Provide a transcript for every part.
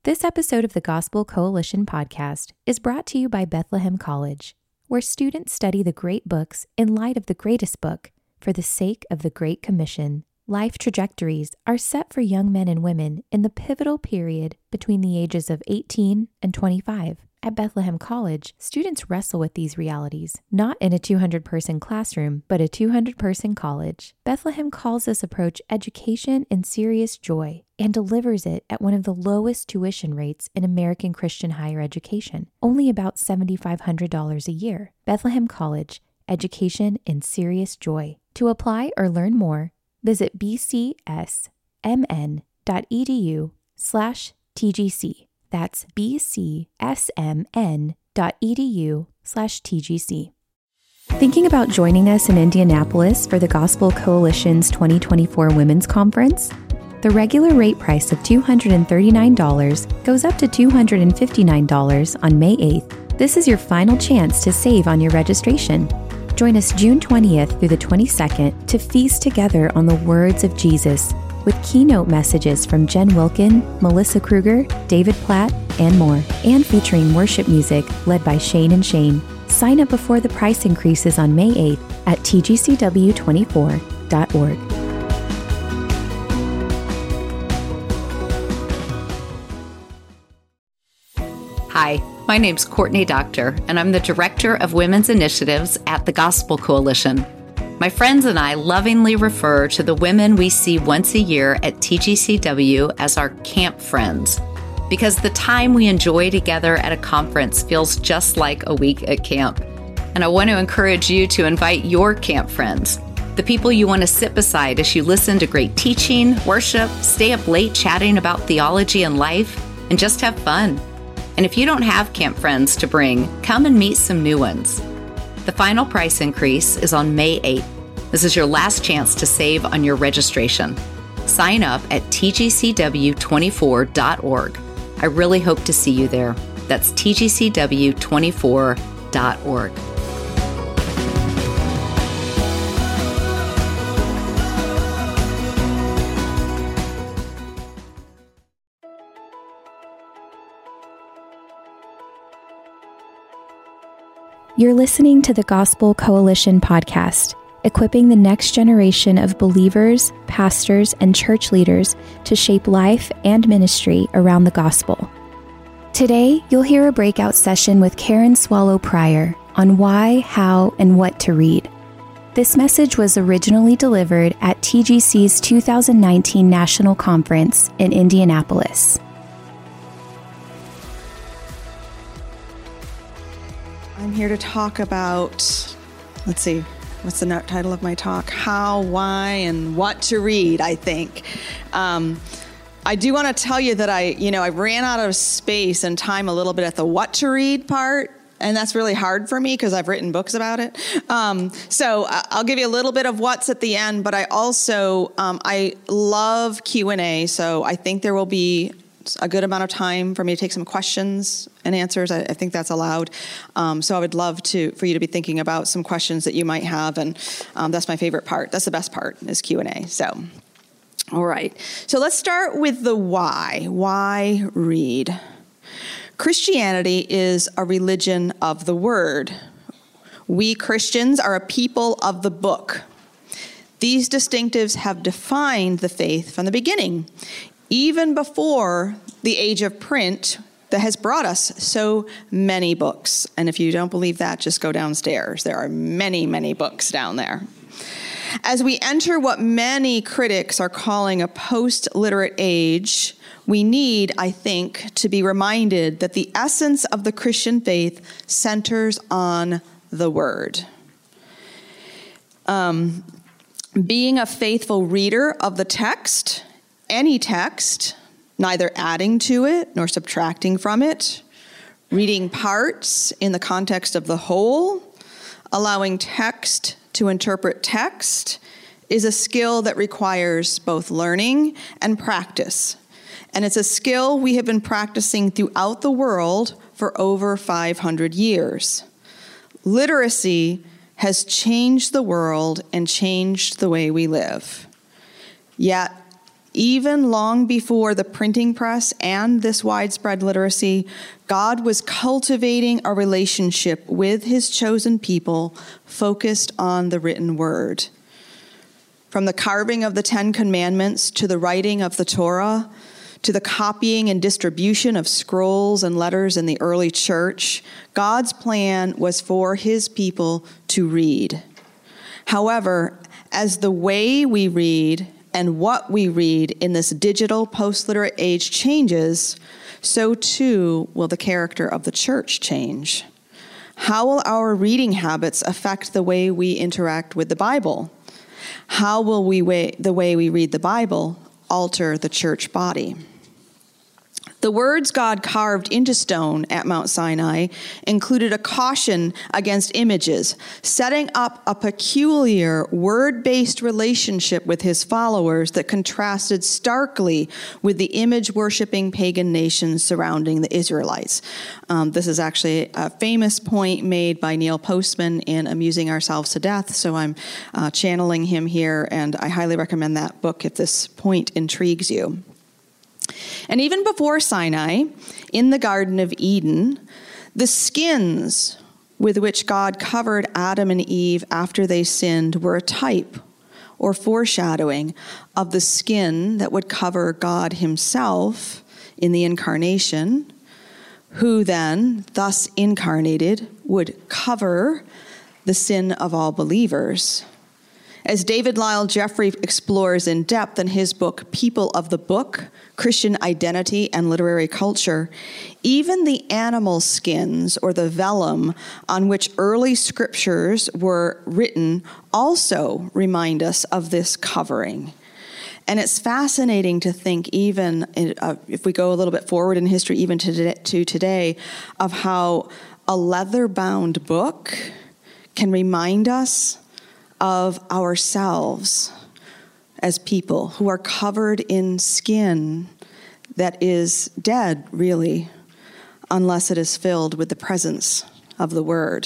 This episode of the Gospel Coalition podcast is brought to you by Bethlehem College, where students study the great books in light of the greatest book for the sake of the Great Commission. Life trajectories are set for young men and women in the pivotal period between the ages of 18 and 25. At Bethlehem College, students wrestle with these realities, not in a 200-person classroom, but a 200-person college. Bethlehem calls this approach education in serious joy and delivers it at one of the lowest tuition rates in American Christian higher education, only about $7,500 a year. Bethlehem College, education in serious joy. To apply or learn more, visit bcsmn.edu/TGC. That's bcsmn.edu/TGC. Thinking about joining us in Indianapolis for the Gospel Coalition's 2024 Women's Conference? The regular rate price of $239 goes up to $259 on May 8th. This is your final chance to save on your registration. Join us June 20th through the 22nd to feast together on the words of Jesus with keynote messages from Jen Wilkin, Melissa Kruger, David Platt, and more, and featuring worship music led by Shane and Shane. Sign up before the price increases on May 8th at tgcw24.org. Hi, my name's Courtney Doctor, and I'm the Director of Women's Initiatives at the Gospel Coalition. My friends and I lovingly refer to the women we see once a year at TGCW as our camp friends, because the time we enjoy together at a conference feels just like a week at camp. And I want to encourage you to invite your camp friends, the people you want to sit beside as you listen to great teaching, worship, stay up late chatting about theology and life, and just have fun. And if you don't have camp friends to bring, come and meet some new ones. The final price increase is on May 8th. This is your last chance to save on your registration. Sign up at tgcw24.org. I really hope to see you there. That's tgcw24.org. You're listening to the Gospel Coalition podcast, equipping the next generation of believers, pastors, and church leaders to shape life and ministry around the gospel. Today, you'll hear a breakout session with Karen Swallow Prior on why, how, and what to read. This message was originally delivered at TGC's 2019 National Conference in Indianapolis. I'm here to talk about, let's see, what's the title of my talk? How, why, and what to read, I think. I do want to tell you that I ran out of space and time a little bit at the what to read part, and that's really hard for me because I've written books about it. So I'll give you a little bit of what's at the end, but I also, I love Q&A, so I think there will be a good amount of time for me to take some questions and answers. I think that's allowed. So I would love for you to be thinking about some questions that you might have. And that's my favorite part. That's the best part is Q&A. So, all right. So let's start with the why. Why read? Christianity is a religion of the word. We Christians are a people of the book. These distinctives have defined the faith from the beginning, even before the age of print that has brought us so many books. And if you don't believe that, just go downstairs. There are many, many books down there. As we enter what many critics are calling a post-literate age, we need, I think, to be reminded that the essence of the Christian faith centers on the Word. Being a faithful reader of the text, any text, neither adding to it nor subtracting from it, reading parts in the context of the whole, allowing text to interpret text, is a skill that requires both learning and practice. And it's a skill we have been practicing throughout the world for over 500 years. Literacy has changed the world and changed the way we live. Yet, Even long before the printing press and this widespread literacy, God was cultivating a relationship with his chosen people focused on the written word. From the carving of the Ten Commandments to the writing of the Torah, to the copying and distribution of scrolls and letters in the early church, God's plan was for his people to read. However, as the way we read and what we read in this digital post-literate age changes, so too will the character of the church change. How will our reading habits affect the way we interact with the Bible? How will the way we read the Bible alter the church body? The words God carved into stone at Mount Sinai included a caution against images, setting up a peculiar word-based relationship with his followers that contrasted starkly with the image-worshiping pagan nations surrounding the Israelites. This is actually a famous point made by Neil Postman in Amusing Ourselves to Death, so I'm channeling him here, and I highly recommend that book if this point intrigues you. And even before Sinai, in the Garden of Eden, the skins with which God covered Adam and Eve after they sinned were a type or foreshadowing of the skin that would cover God himself in the incarnation, who then, thus incarnated, would cover the sin of all believers. As David Lyle Jeffrey explores in depth in his book, People of the Book, Christian Identity and Literary Culture, even the animal skins or the vellum on which early scriptures were written also remind us of this covering. And it's fascinating to think, even if we go a little bit forward in history, even to today, of how a leather-bound book can remind us of ourselves as people who are covered in skin that is dead, really, unless it is filled with the presence of the Word.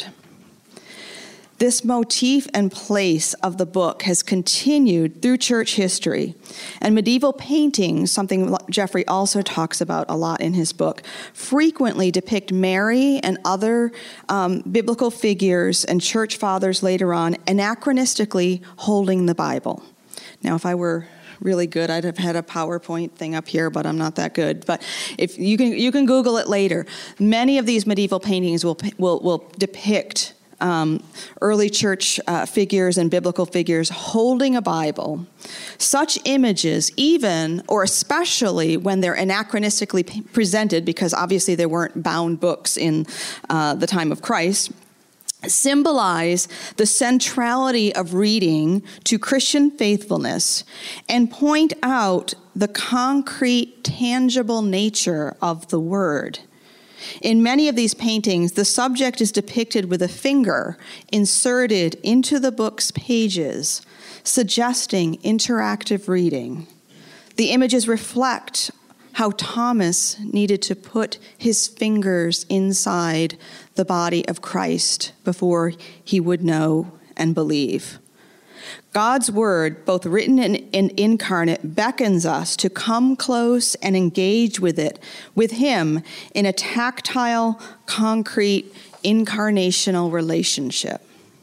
This motif and place of the book has continued through church history, and medieval paintings, something Jeffrey also talks about a lot in his book, frequently depict Mary and other biblical figures and church fathers later on anachronistically holding the Bible. Now, if I were really good, I'd have had a PowerPoint thing up here, but I'm not that good. But if you can Google it later. Many of these medieval paintings will depict early church figures and biblical figures holding a Bible. Such images, even or especially when they're anachronistically presented, because obviously there weren't bound books in the time of Christ, symbolize the centrality of reading to Christian faithfulness and point out the concrete, tangible nature of the Word. In many of these paintings, the subject is depicted with a finger inserted into the book's pages, suggesting interactive reading. The images reflect how Thomas needed to put his fingers inside the body of Christ before he would know and believe. God's word, both written and incarnate, beckons us to come close and engage with it, with him, in a tactile, concrete, incarnational relationship.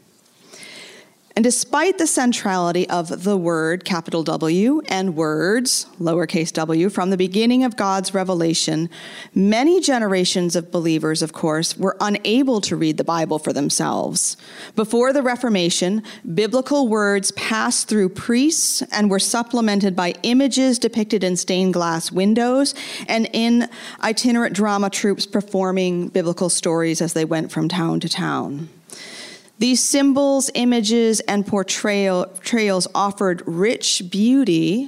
And despite the centrality of the Word, capital W, and words, lowercase w, from the beginning of God's revelation, many generations of believers, of course, were unable to read the Bible for themselves. Before the Reformation, biblical words passed through priests and were supplemented by images depicted in stained glass windows and in itinerant drama troupes performing biblical stories as they went from town to town. These symbols, images, and portrayals offered rich beauty,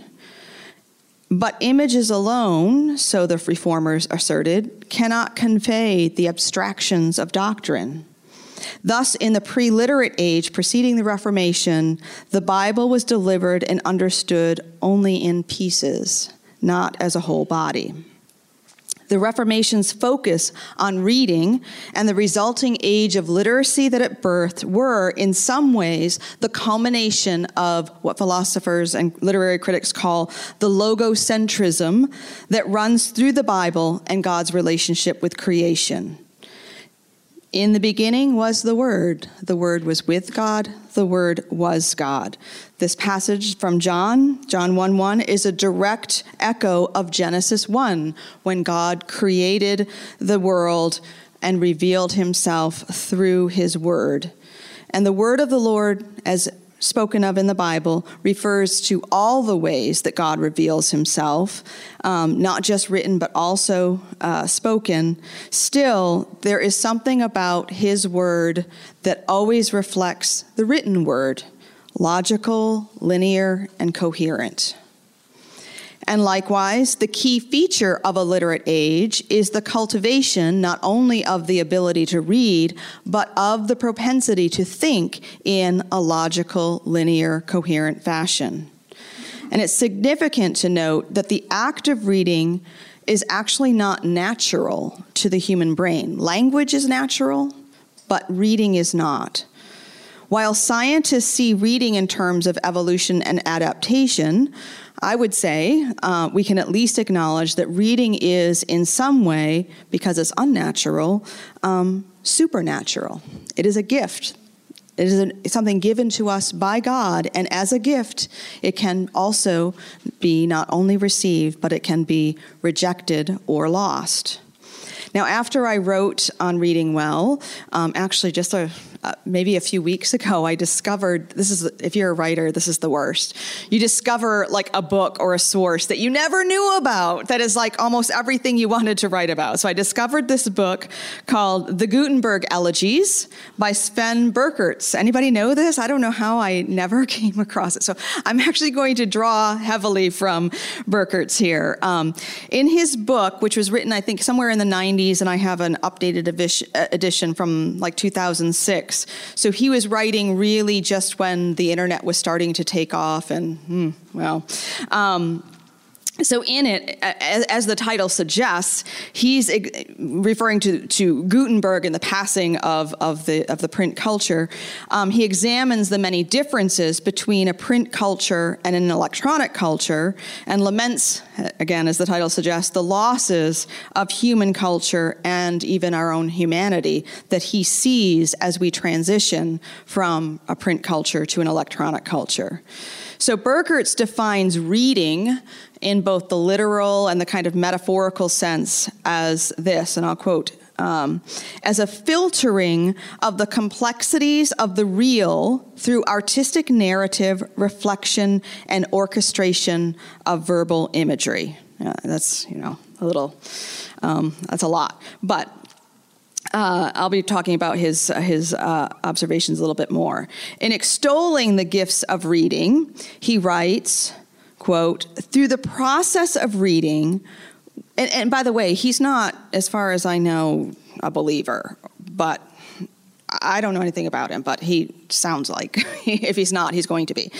but images alone, so the reformers asserted, cannot convey the abstractions of doctrine. Thus, in the pre-literate age preceding the Reformation, the Bible was delivered and understood only in pieces, not as a whole body. The Reformation's focus on reading and the resulting age of literacy that it birthed were, in some ways, the culmination of what philosophers and literary critics call the logocentrism that runs through the Bible and God's relationship with creation. In the beginning was the Word. The Word was with God. The Word was God. This passage from John 1:1, is a direct echo of Genesis 1, when God created the world and revealed himself through his Word. And the Word of the Lord, as spoken of in the Bible, refers to all the ways that God reveals himself, not just written, but also spoken. Still, there is something about his word that always reflects the written word, logical, linear, and coherent. And likewise, the key feature of a literate age is the cultivation not only of the ability to read, but of the propensity to think in a logical, linear, coherent fashion. And it's significant to note that the act of reading is actually not natural to the human brain. Language is natural, but reading is not. While scientists see reading in terms of evolution and adaptation, I would say we can at least acknowledge that reading is in some way, because it's unnatural, supernatural. It is a gift. It is something given to us by God, and as a gift, it can also be not only received, but it can be rejected or lost. Now, after I wrote on reading well, actually just maybe a few weeks ago, I discovered, if you're a writer, this is the worst. You discover like a book or a source that you never knew about that is like almost everything you wanted to write about. So I discovered this book called The Gutenberg Elegies by Sven Berkertz. Anybody know this? I don't know how I never came across it. So I'm actually going to draw heavily from Berkertz here. In his book, which was written, I think, somewhere in the 90s, and I have an updated edition from like 2006. So he was writing really just when the internet was starting to take off, and so in it, as the title suggests, he's referring to Gutenberg and the passing of the print culture. He examines the many differences between a print culture and an electronic culture, and laments, again, as the title suggests, the losses of human culture and even our own humanity that he sees as we transition from a print culture to an electronic culture. So Berkertz defines reading in both the literal and the kind of metaphorical sense as this, and I'll quote, as a filtering of the complexities of the real through artistic narrative, reflection, and orchestration of verbal imagery. That's, that's a lot. But I'll be talking about his observations a little bit more. In extolling the gifts of reading, he writes, quote, through the process of reading, and by the way, he's not, as far as I know, a believer, but I don't know anything about him, but he sounds like, if he's not, he's going to be.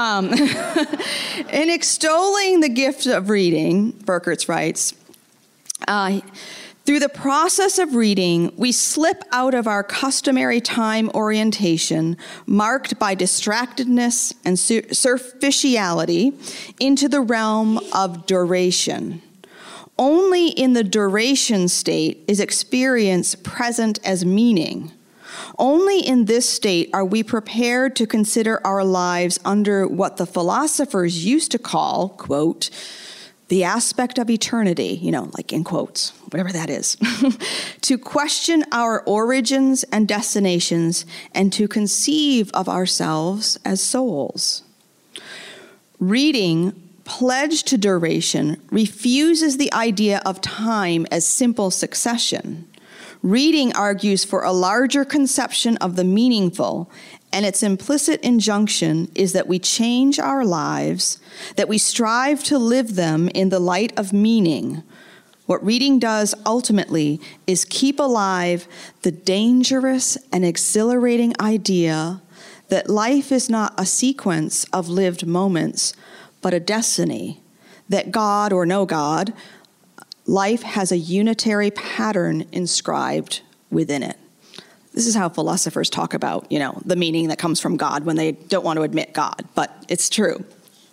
In extolling the gift of reading, Berkertz writes, through the process of reading, we slip out of our customary time orientation, marked by distractedness and superficiality, into the realm of duration. Only in the duration state is experience present as meaning. Only in this state are we prepared to consider our lives under what the philosophers used to call, quote, the aspect of eternity, like in quotes, whatever that is, to question our origins and destinations and to conceive of ourselves as souls. Reading, pledged to duration, refuses the idea of time as simple succession. Reading argues for a larger conception of the meaningful, and its implicit injunction is that we change our lives, that we strive to live them in the light of meaning. What reading does ultimately is keep alive the dangerous and exhilarating idea that life is not a sequence of lived moments, but a destiny, that God or no God, Life has a unitary pattern inscribed within it. This is how philosophers talk about, the meaning that comes from God when they don't want to admit God, but it's true.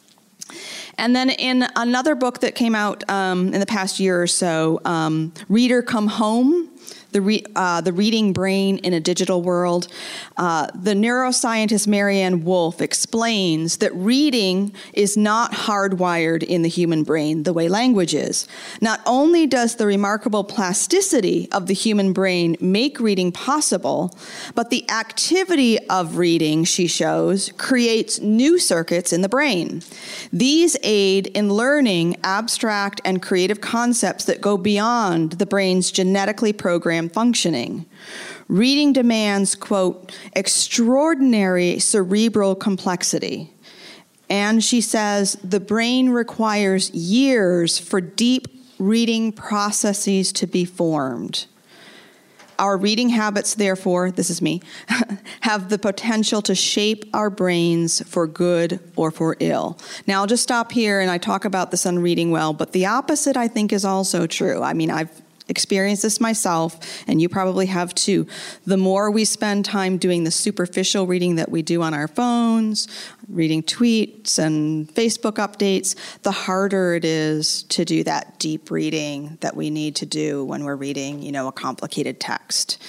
And then in another book that came out in the past year or so, Reader Come Home, the reading brain in a digital world, the neuroscientist Marianne Wolf explains that reading is not hardwired in the human brain the way language is. Not only does the remarkable plasticity of the human brain make reading possible, but the activity of reading, she shows, creates new circuits in the brain. These aid in learning abstract and creative concepts that go beyond the brain's genetically programmed functioning. Reading demands, quote, extraordinary cerebral complexity. And she says the brain requires years for deep reading processes to be formed. Our reading habits, therefore, this is me, have the potential to shape our brains for good or for ill. Now, I'll just stop here, and I talk about this on Reading Well, but the opposite, I think, is also true. I mean, I've experienced this myself, and you probably have too. The more we spend time doing the superficial reading that we do on our phones, reading tweets and Facebook updates, the harder it is to do that deep reading that we need to do when we're reading, a complicated text.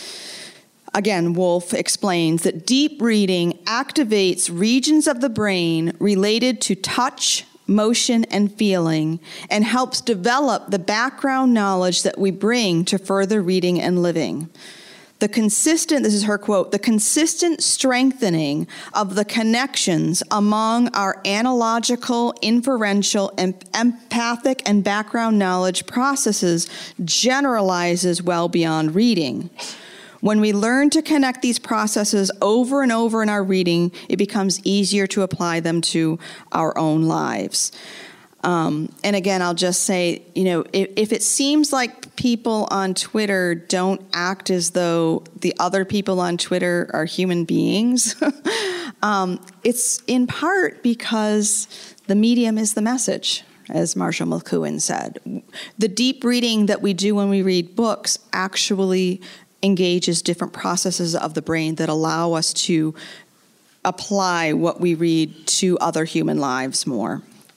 Again, Wolf explains that deep reading activates regions of the brain related to touch, motion, and feeling, and helps develop the background knowledge that we bring to further reading and living. This is her quote, the consistent strengthening of the connections among our analogical, inferential, and empathic and background knowledge processes generalizes well beyond reading. When we learn to connect these processes over and over in our reading, it becomes easier to apply them to our own lives. And again, I'll just say, if it seems like people on Twitter don't act as though the other people on Twitter are human beings, it's in part because the medium is the message, as Marshall McLuhan said. The deep reading that we do when we read books actually engages different processes of the brain that allow us to apply what we read to other human lives more.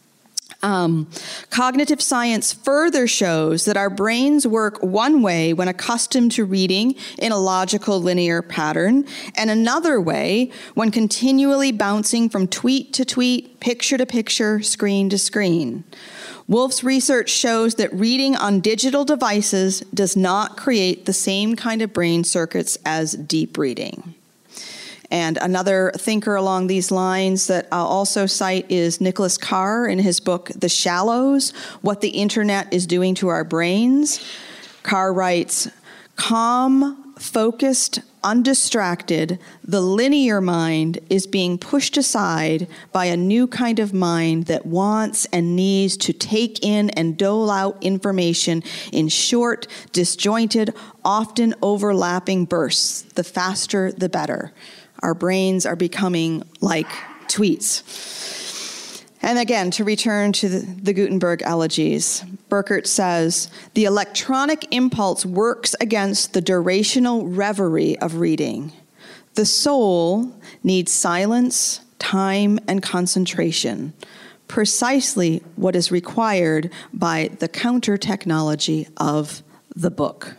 Cognitive science further shows that our brains work one way when accustomed to reading in a logical linear pattern, and another way when continually bouncing from tweet to tweet, picture to picture, screen to screen. Wolf's research shows that reading on digital devices does not create the same kind of brain circuits as deep reading. And another thinker along these lines that I'll also cite is Nicholas Carr in his book, The Shallows, What the Internet is Doing to Our Brains. Carr writes, calm, focused, undistracted, the linear mind is being pushed aside by a new kind of mind that wants and needs to take in and dole out information in short, disjointed, often overlapping bursts. The faster, the better. Our brains are becoming like tweets. And again, to return to the Gutenberg elegies, Burkert says, the electronic impulse works against the durational reverie of reading. The soul needs silence, time, and concentration, precisely what is required by the counter technology of the book.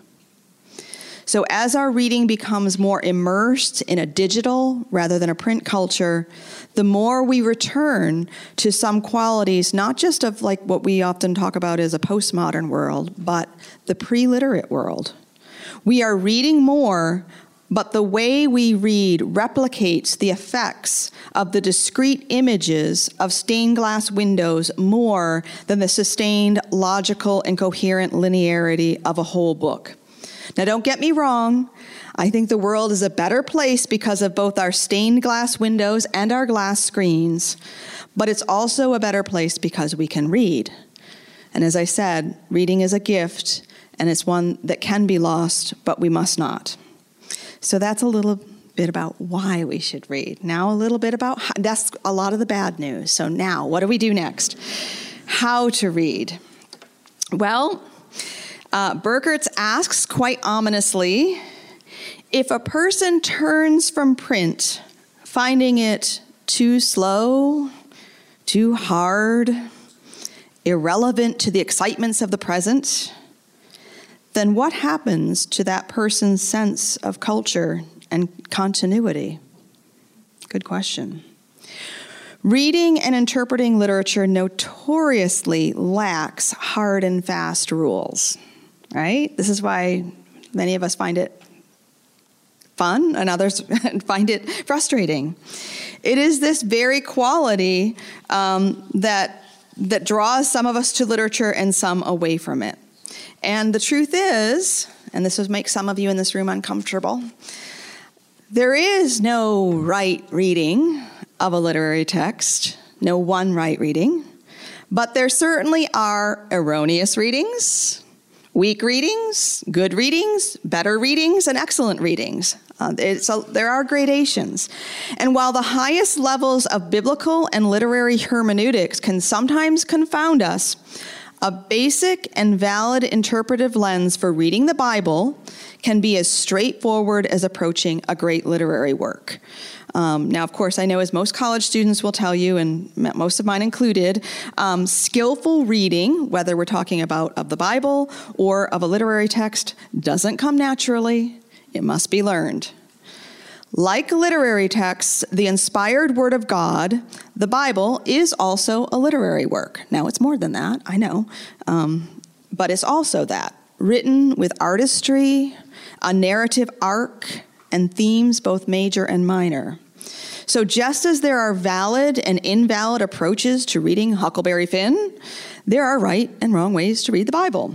So as our reading becomes more immersed in a digital rather than a print culture, the more we return to some qualities, not just of like what we often talk about as a postmodern world, but the pre-literate world. We are reading more, but the way we read replicates the effects of the discrete images of stained glass windows more than the sustained logical and coherent linearity of a whole book. Now, don't get me wrong. I think the world is a better place because of both our stained glass windows and our glass screens, but it's also a better place because we can read. And as I said, reading is a gift, and it's one that can be lost, but we must not. So that's a little bit about why we should read. Now a little bit about, that's a lot of the bad news. So now, what do we do next? How to read. Well, Burgertz asks quite ominously, if a person turns from print, finding it too slow, too hard, irrelevant to the excitements of the present, then what happens to that person's sense of culture and continuity? Good question. Reading and interpreting literature notoriously lacks hard and fast rules, right? This is why many of us find it fun and others find it frustrating. It is this very quality that draws some of us to literature and some away from it. And the truth is, and this would make some of you in this room uncomfortable, there is no right reading of a literary text, no one right reading, but there certainly are erroneous readings, weak readings, good readings, better readings, and excellent readings. There are gradations. And while the highest levels of biblical and literary hermeneutics can sometimes confound us, a basic and valid interpretive lens for reading the Bible can be as straightforward as approaching a great literary work. Now, of course, I know as most college students will tell you, and most of mine included, skillful reading, whether we're talking about of the Bible or of a literary text, doesn't come naturally. It must be learned. Like literary texts, the inspired Word of God, the Bible, is also a literary work. Now, it's more than that, I know, but it's also that. Written with artistry, a narrative arc, and themes both major and minor. So just as there are valid and invalid approaches to reading Huckleberry Finn, there are right and wrong ways to read the Bible.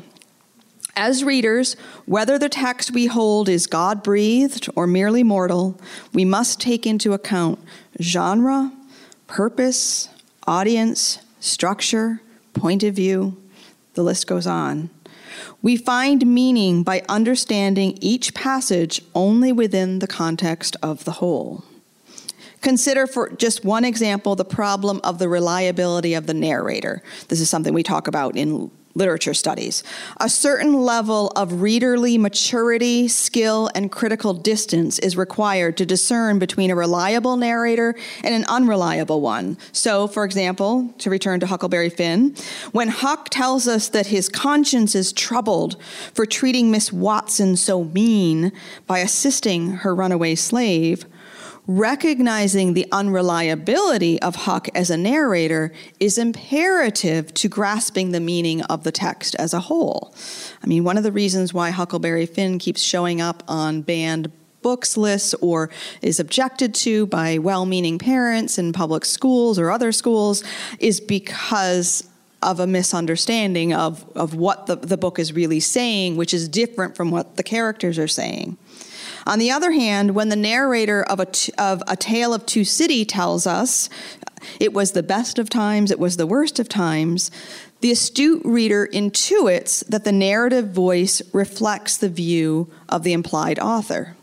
As readers, whether the text we hold is God-breathed or merely mortal, we must take into account genre, purpose, audience, structure, point of view. The list goes on. We find meaning by understanding each passage only within the context of the whole. Consider, for just one example, the problem of the reliability of the narrator. This is something we talk about in literature studies. A certain level of readerly maturity, skill, and critical distance is required to discern between a reliable narrator and an unreliable one. So, for example, to return to Huckleberry Finn, when Huck tells us that his conscience is troubled for treating Miss Watson so mean by assisting her runaway slave, recognizing the unreliability of Huck as a narrator is imperative to grasping the meaning of the text as a whole. I mean, one of the reasons why Huckleberry Finn keeps showing up on banned books lists or is objected to by well-meaning parents in public schools or other schools is because of a misunderstanding of what the book is really saying, which is different from what the characters are saying. On the other hand, when the narrator of A Tale of Two Cities tells us it was the best of times, it was the worst of times, the astute reader intuits that the narrative voice reflects the view of the implied author.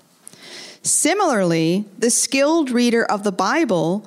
Similarly, the skilled reader of the Bible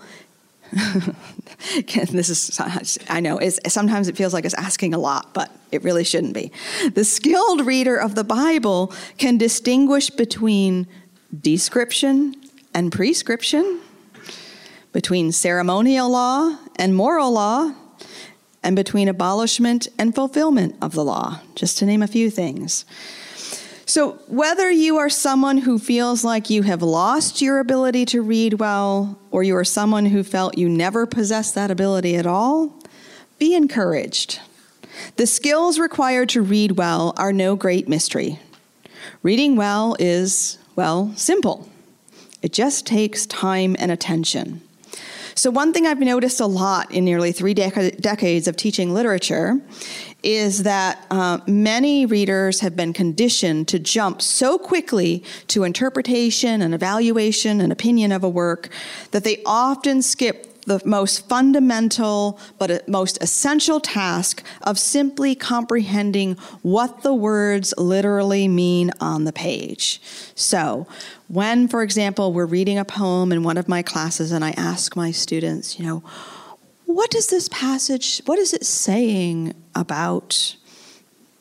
I know, sometimes it feels like it's asking a lot, but it really shouldn't be. The skilled reader of the Bible can distinguish between description and prescription, between ceremonial law and moral law, and between abolishment and fulfillment of the law, just to name a few things. So whether you are someone who feels like you have lost your ability to read well, or you are someone who felt you never possessed that ability at all, be encouraged. The skills required to read well are no great mystery. Reading well is, well, simple. It just takes time and attention. So one thing I've noticed a lot in nearly 3 decades of teaching literature is that many readers have been conditioned to jump so quickly to interpretation and evaluation and opinion of a work that they often skip the most fundamental but most essential task of simply comprehending what the words literally mean on the page. So when, for example, we're reading a poem in one of my classes and I ask my students, what is this passage, what is it saying about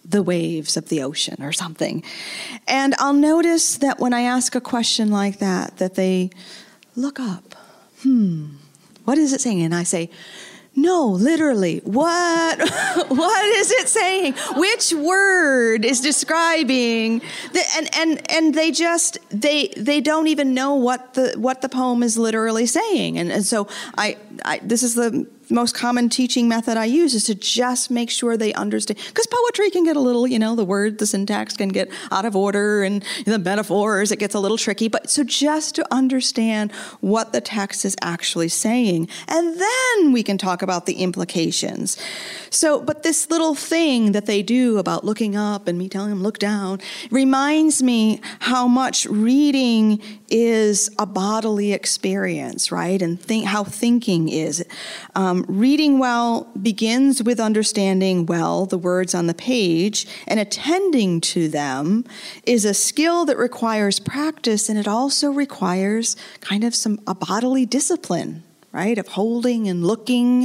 the waves of the ocean or something. And I'll notice that when I ask a question like that they look up. What is it saying? And I say, no, literally, what is it saying? Which word is describing and they don't even know what the poem is literally saying. And so I this is the most common teaching method I use, is to just make sure they understand, because poetry can get a little, the syntax can get out of order, and the metaphors, it gets a little tricky. But so just to understand what the text is actually saying, and then we can talk about the implications. So, but this little thing that they do about looking up and me telling them look down reminds me how much reading is a bodily experience, right? And how thinking is. Reading well begins with understanding well the words on the page, and attending to them is a skill that requires practice, and it also requires kind of a bodily discipline, right? Of holding and looking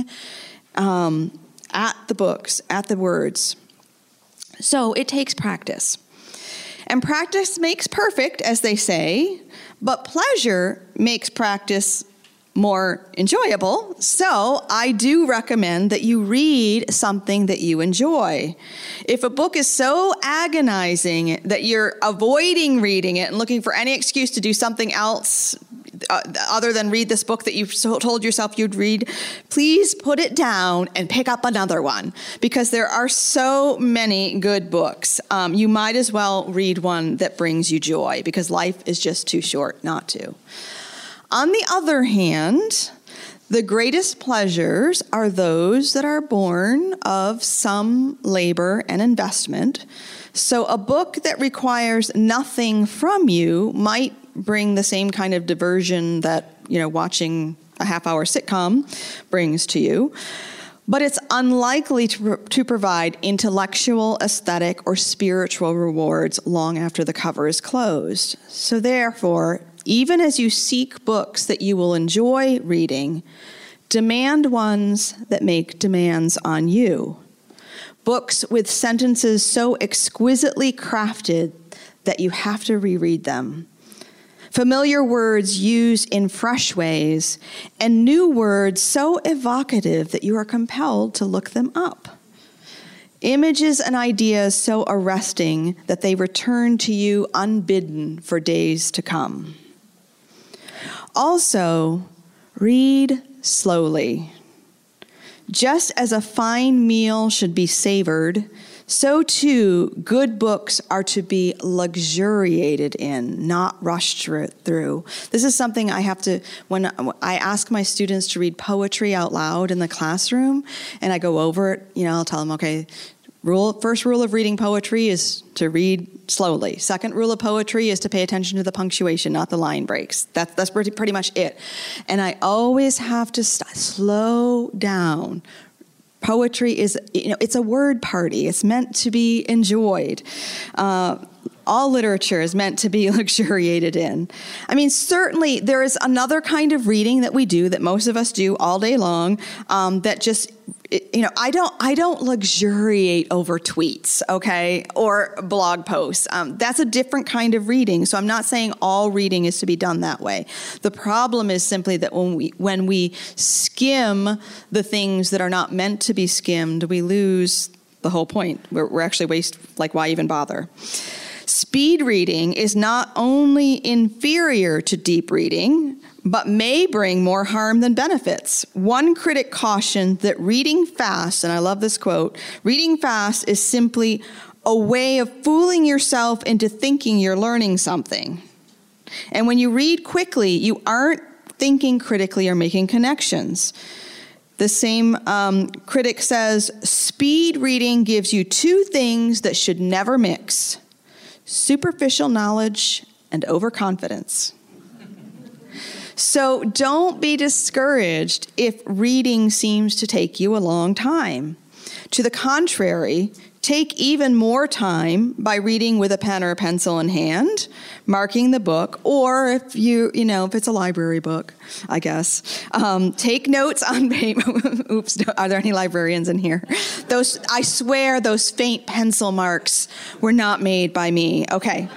at the books, at the words. So it takes practice. And practice makes perfect, as they say, but pleasure makes practice more enjoyable. So I do recommend that you read something that you enjoy. If a book is so agonizing that you're avoiding reading it and looking for any excuse to do something else other than read this book that you've told yourself you'd read, please put it down and pick up another one, because there are so many good books. You might as well read one that brings you joy, because life is just too short not to. On the other hand, the greatest pleasures are those that are born of some labor and investment. So a book that requires nothing from you might bring the same kind of diversion that, watching a half-hour sitcom brings to you. But it's unlikely to provide intellectual, aesthetic, or spiritual rewards long after the cover is closed. So therefore, even as you seek books that you will enjoy reading, demand ones that make demands on you. Books with sentences so exquisitely crafted that you have to reread them. Familiar words used in fresh ways, and new words so evocative that you are compelled to look them up. Images and ideas so arresting that they return to you unbidden for days to come. Also, read slowly. Just as a fine meal should be savored, so too good books are to be luxuriated in, not rushed through. This is something I have to, when I ask my students to read poetry out loud in the classroom, and I go over it, I'll tell them, okay, first rule of reading poetry is to read slowly. Second rule of poetry is to pay attention to the punctuation, not the line breaks. That's pretty much it. And I always have to slow down. Poetry is, it's a word party. It's meant to be enjoyed. All literature is meant to be luxuriated in. I mean, certainly there is another kind of reading that we do, that most of us do all day long, that just, I don't luxuriate over tweets, okay, or blog posts. That's a different kind of reading. So I'm not saying all reading is to be done that way. The problem is simply that when we skim the things that are not meant to be skimmed, we lose the whole point. We're actually why even bother? Speed reading is not only inferior to deep reading, but may bring more harm than benefits. One critic cautioned that reading fast, and I love this quote, reading fast is simply a way of fooling yourself into thinking you're learning something. And when you read quickly, you aren't thinking critically or making connections. The same critic says, speed reading gives you two things that should never mix: superficial knowledge and overconfidence. So don't be discouraged if reading seems to take you a long time. To the contrary, Take even more time by reading with a pen or a pencil in hand, marking the book, or if if it's a library book, I guess, take notes on paper. Oops, are there any librarians in here? I swear those faint pencil marks were not made by me. Okay.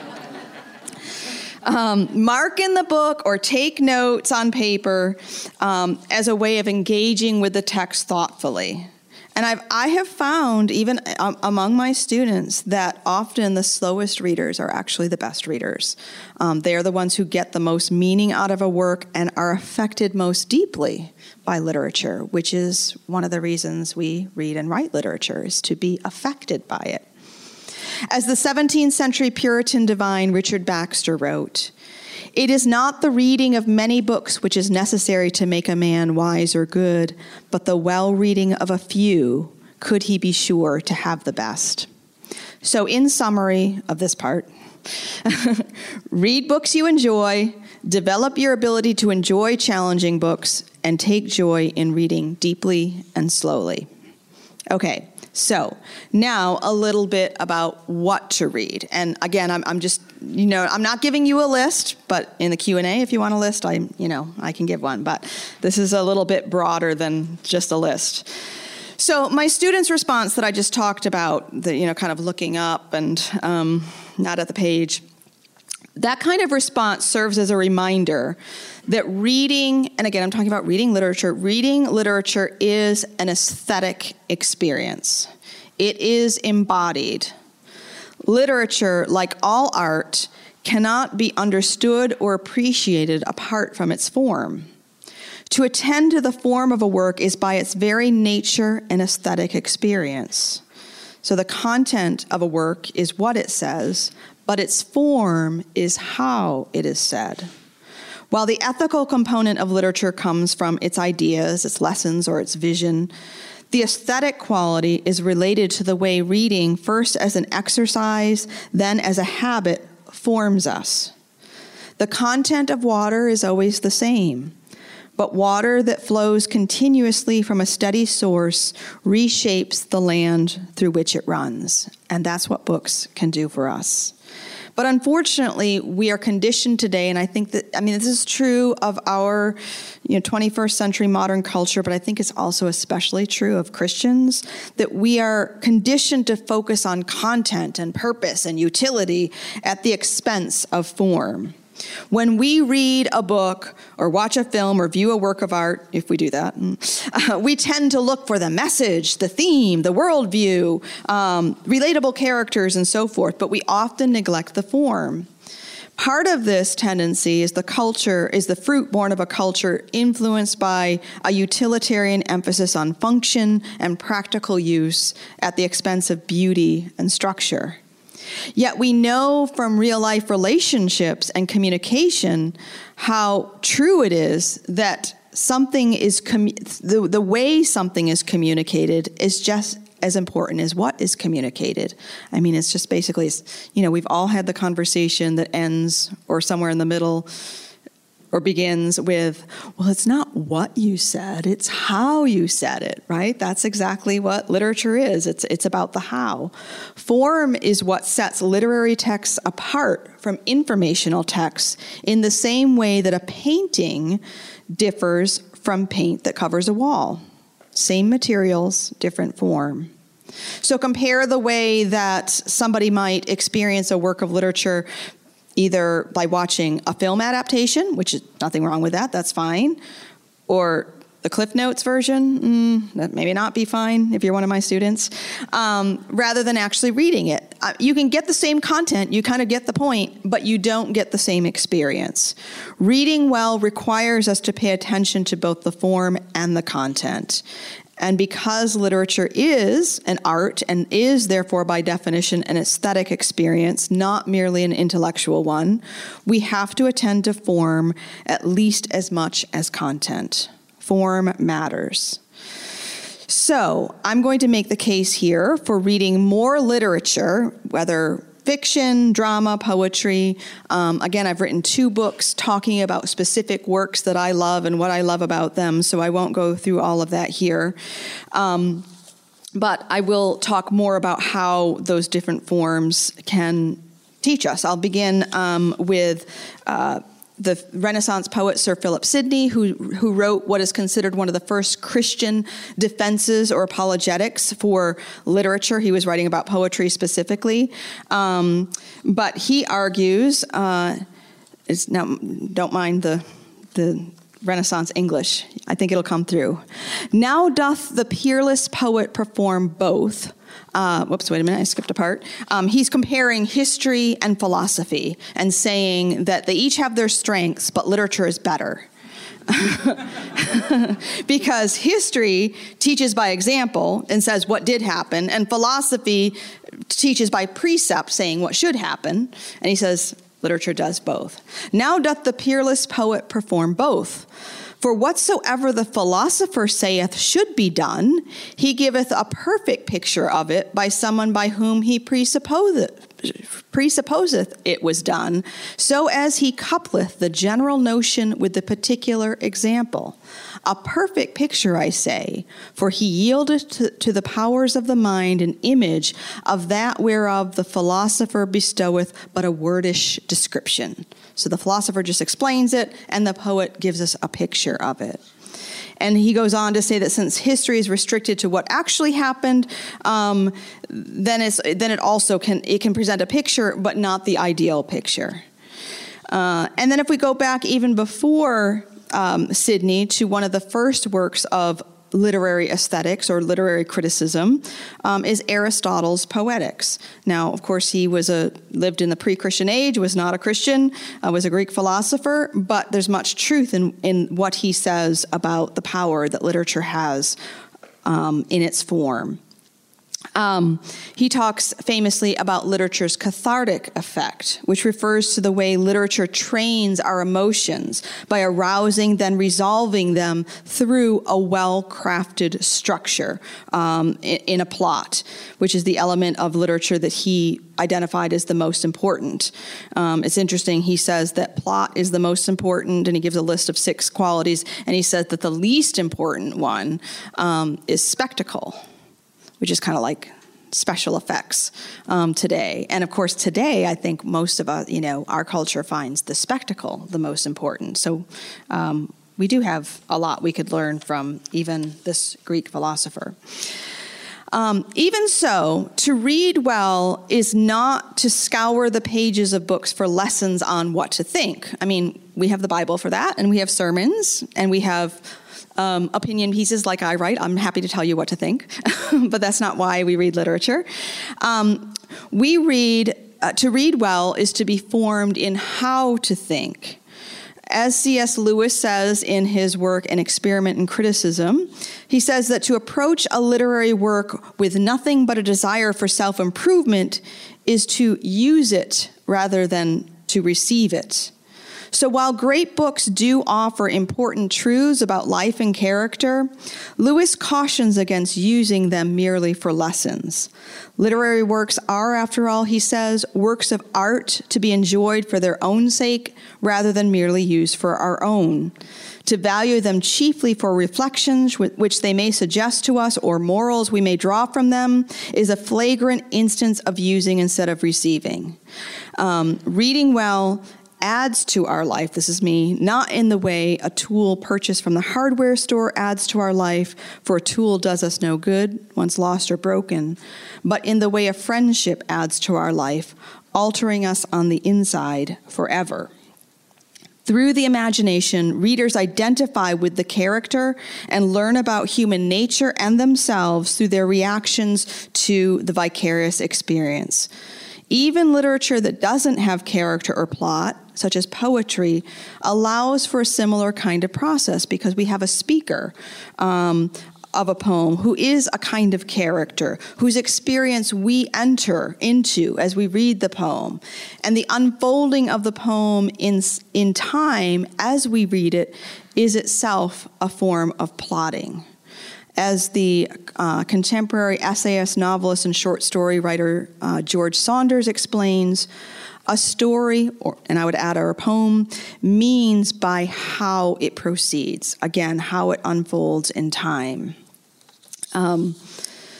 Mark in the book or take notes on paper as a way of engaging with the text thoughtfully. And I have found, even among my students, that often the slowest readers are actually the best readers. They are the ones who get the most meaning out of a work and are affected most deeply by literature, which is one of the reasons we read and write literature, is to be affected by it. As the 17th century Puritan divine Richard Baxter wrote, "It is not the reading of many books which is necessary to make a man wise or good, but the well-reading of a few, could he be sure to have the best." So in summary of this part, read books you enjoy, develop your ability to enjoy challenging books, and take joy in reading deeply and slowly. Okay. So now a little bit about what to read. And again, I'm just, I'm not giving you a list, but in the Q&A, if you want a list, I can give one. But this is a little bit broader than just a list. So my students' response that I just talked about, kind of looking up and not at the page, that kind of response serves as a reminder that reading, and again, I'm talking about reading literature is an aesthetic experience. It is embodied. Literature, like all art, cannot be understood or appreciated apart from its form. To attend to the form of a work is by its very nature an aesthetic experience. So the content of a work is what it says, but its form is how it is said. While the ethical component of literature comes from its ideas, its lessons, or its vision, the aesthetic quality is related to the way reading, first as an exercise, then as a habit, forms us. The content of water is always the same, but water that flows continuously from a steady source reshapes the land through which it runs. And that's what books can do for us. But unfortunately, we are conditioned today, and I think that, this is true of our 21st century modern culture, but I think it's also especially true of Christians, that we are conditioned to focus on content and purpose and utility at the expense of form. When we read a book or watch a film or view a work of art, if we do that, we tend to look for the message, the theme, the worldview, relatable characters, and so forth, but we often neglect the form. Part of this tendency is the fruit born of a culture influenced by a utilitarian emphasis on function and practical use at the expense of beauty and structure. Yet we know from real-life relationships and communication how true it is that something is the way something is communicated is just as important as what is communicated. It's just basically, we've all had the conversation that ends or somewhere in the middle or begins with, well, it's not what you said, it's how you said it, right? That's exactly what literature is. It's about the how. Form is what sets literary texts apart from informational texts in the same way that a painting differs from paint that covers a wall. Same materials, different form. So compare the way that somebody might experience a work of literature either by watching a film adaptation, which is nothing wrong with that, that's fine, or the Cliff Notes version, that maybe not be fine if you're one of my students, rather than actually reading it. You can get the same content, you kind of get the point, but you don't get the same experience. Reading well requires us to pay attention to both the form and the content. And because literature is an art and is therefore by definition an aesthetic experience, not merely an intellectual one, we have to attend to form at least as much as content. Form matters. So I'm going to make the case here for reading more literature, whether fiction, drama, poetry. Again, I've written 2 books talking about specific works that I love and what I love about them, so I won't go through all of that here. But I will talk more about how those different forms can teach us. I'll begin with the Renaissance poet Sir Philip Sidney, who wrote what is considered one of the first Christian defenses or apologetics for literature. He was writing about poetry specifically. But he argues, don't mind the Renaissance English. I think it'll come through. Now doth the peerless poet perform both. Wait a minute, I skipped a part. He's comparing history and philosophy and saying that they each have their strengths, but literature is better. Because history teaches by example and says what did happen, and philosophy teaches by precept saying what should happen. And he says literature does both. Now doth the peerless poet perform both. For whatsoever the philosopher saith should be done, he giveth a perfect picture of it by someone by whom he presupposeth it was done, so as he coupleth the general notion with the particular example. A perfect picture, I say, for he yieldeth to the powers of the mind an image of that whereof the philosopher bestoweth but a wordish description. So the philosopher just explains it, and the poet gives us a picture of it. And he goes on to say that since history is restricted to what actually happened, then it also can present a picture, but not the ideal picture. And then if we go back even before Sidney to one of the first works of literary aesthetics or literary criticism is Aristotle's Poetics. Now, of course, he lived in the pre-Christian age, was not a Christian, was a Greek philosopher, but there's much truth in what he says about the power that literature has in its form. He talks famously about literature's cathartic effect, which refers to the way literature trains our emotions by arousing, then resolving them through a well-crafted structure in a plot, which is the element of literature that he identified as the most important. It's interesting. He says that plot is the most important, and he gives a list of 6 qualities, and he says that the least important one is spectacle, which is kind of like special effects today. And of course, today, I think most of us, our culture finds the spectacle the most important. So we do have a lot we could learn from even this Greek philosopher. Even so, to read well is not to scour the pages of books for lessons on what to think. I mean, we have the Bible for that, and we have sermons, and we have opinion pieces like I write. I'm happy to tell you what to think, but that's not why we read literature. To read well is to be formed in how to think. As C.S. Lewis says in his work, An Experiment in Criticism, he says that to approach a literary work with nothing but a desire for self-improvement is to use it rather than to receive it. So while great books do offer important truths about life and character, Lewis cautions against using them merely for lessons. Literary works are, after all, he says, works of art to be enjoyed for their own sake rather than merely used for our own. To value them chiefly for reflections which they may suggest to us or morals we may draw from them is a flagrant instance of using instead of receiving. Reading well adds to our life, this is me, not in the way a tool purchased from the hardware store adds to our life, for a tool does us no good once lost or broken, but in the way a friendship adds to our life, altering us on the inside forever. Through the imagination, readers identify with the character and learn about human nature and themselves through their reactions to the vicarious experience. Even literature that doesn't have character or plot, such as poetry, allows for a similar kind of process because we have a speaker of a poem who is a kind of character, whose experience we enter into as we read the poem. And the unfolding of the poem in time as we read it is itself a form of plotting. As the contemporary essayist, novelist, and short story writer George Saunders explains, a story, and I would add a poem, means by how it proceeds. Again, how it unfolds in time.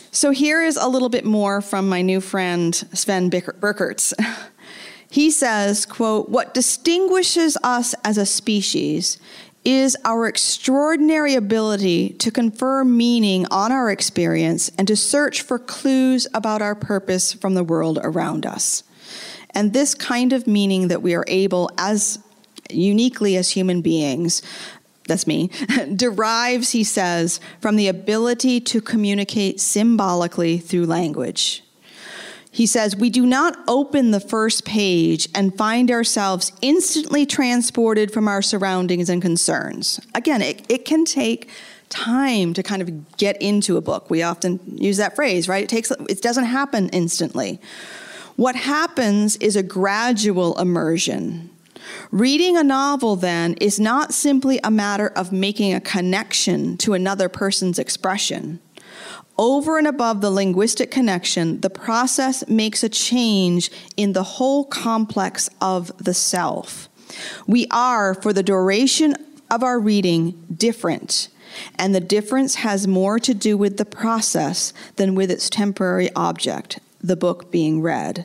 So here is a little bit more from my new friend, Sven Birkerts. He says, quote, "What distinguishes us as a species is our extraordinary ability to confer meaning on our experience and to search for clues about our purpose from the world around us. And this kind of meaning that we are able, as uniquely as human beings," that's me, "derives," he says, "from the ability to communicate symbolically through language." He says, "We do not open the first page and find ourselves instantly transported from our surroundings and concerns." Again, it can take time to kind of get into a book. We often use that phrase, right? It doesn't happen instantly. What happens is a gradual immersion. Reading a novel, then, is not simply a matter of making a connection to another person's expression. Over and above the linguistic connection, the process makes a change in the whole complex of the self. We are, for the duration of our reading, different, and the difference has more to do with the process than with its temporary object, the book being read.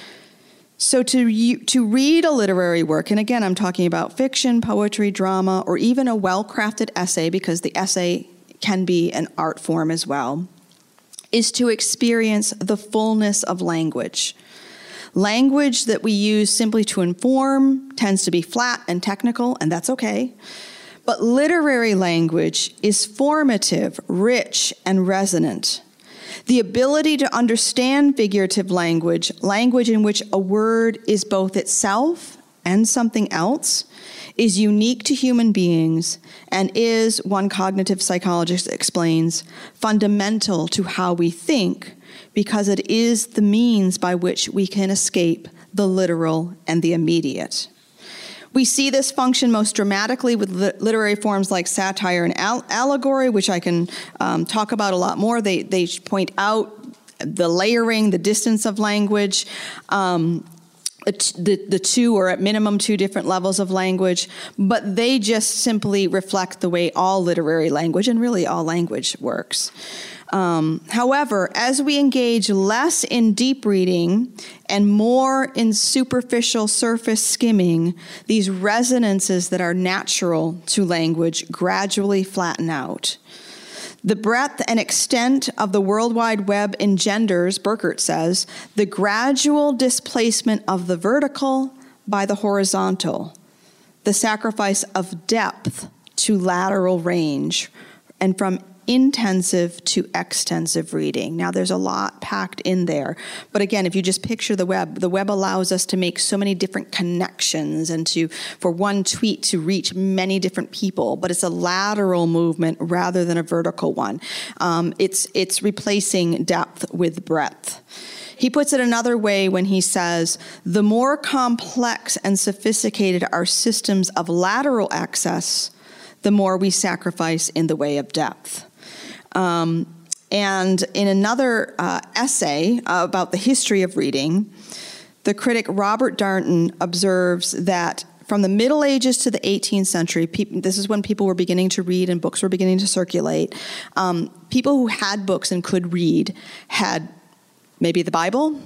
So to read a literary work, and again, I'm talking about fiction, poetry, drama, or even a well-crafted essay, because the essay can be an art form as well, is to experience the fullness of language. Language that we use simply to inform tends to be flat and technical, and that's okay. But literary language is formative, rich, and resonant. The ability to understand figurative language, language in which a word is both itself and something else, is unique to human beings and is, one cognitive psychologist explains, fundamental to how we think, because it is the means by which we can escape the literal and the immediate. We see this function most dramatically with literary forms like satire and allegory, which I can talk about a lot more. They point out the layering, the distance of language, the two, or at minimum two different levels of language, but they just simply reflect the way all literary language, and really all language, works. However, as we engage less in deep reading and more in superficial surface skimming, these resonances that are natural to language gradually flatten out. The breadth and extent of the World Wide Web engenders, Birkert says, the gradual displacement of the vertical by the horizontal, the sacrifice of depth to lateral range, and from intensive to extensive reading. Now, there's a lot packed in there. But again, if you just picture the web allows us to make so many different connections and for one tweet to reach many different people, but it's a lateral movement rather than a vertical one. It's replacing depth with breadth. He puts it another way when he says, the more complex and sophisticated our systems of lateral access, the more we sacrifice in the way of depth. And in another essay about the history of reading, the critic Robert Darnton observes that from the Middle Ages to the 18th century, this is when people were beginning to read and books were beginning to circulate, people who had books and could read had maybe the Bible,